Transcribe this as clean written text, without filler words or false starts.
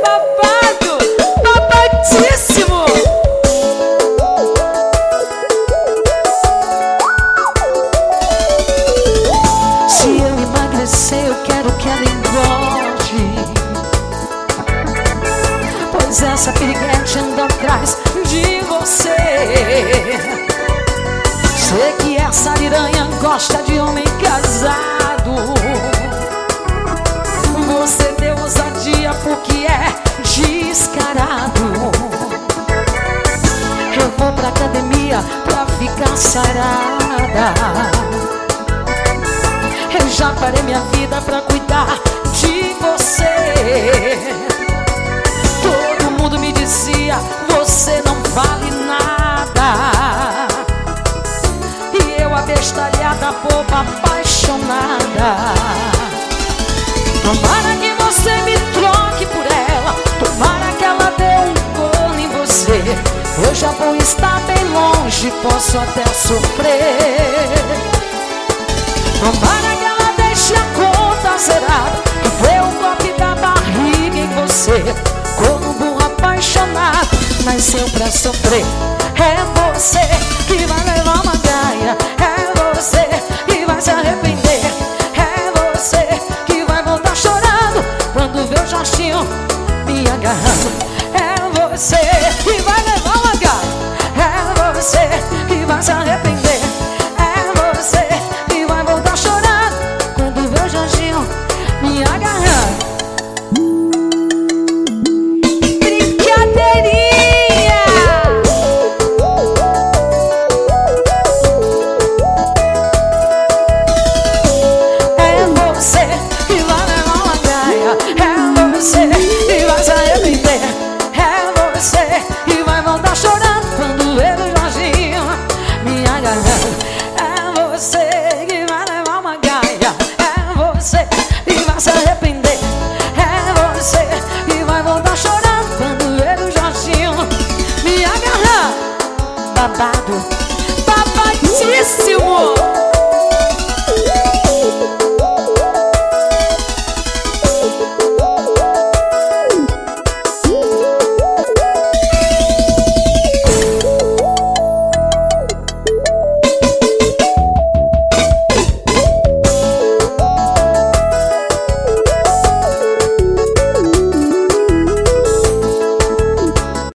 babado, babadíssimo. Se eu emagrecer, eu quero que ela engorde, pois essa piriguete anda atrás de você. Sei que essa ariranha gosta de homem casado. Você deu ousadia porque é descarado. Eu vou pra academia pra ficar sarada. Eu já parei minha vida pra cuidar de você. Todo mundo me dizia, você não vale nada. E eu abestalhada, boba, apaixonada. Tomara que você me troque por ela, tomara que ela dê um corno em você. Eu já vou estar bem longe, posso até sofrer. Tomara que ela deixe a conta zerada, que dê um golpe da barriga em você. Como burro apaixonado, nasceu pra sofrer. É você que vai levar uma gaia, é você que vai se arrepender. É você que vai voltar chorando quando vê o Jorginho me agarrando. É você que vai levar uma gaia, é você que vai se arrepender. É você que vai voltar chorando quando vê o Jorginho me agarrando.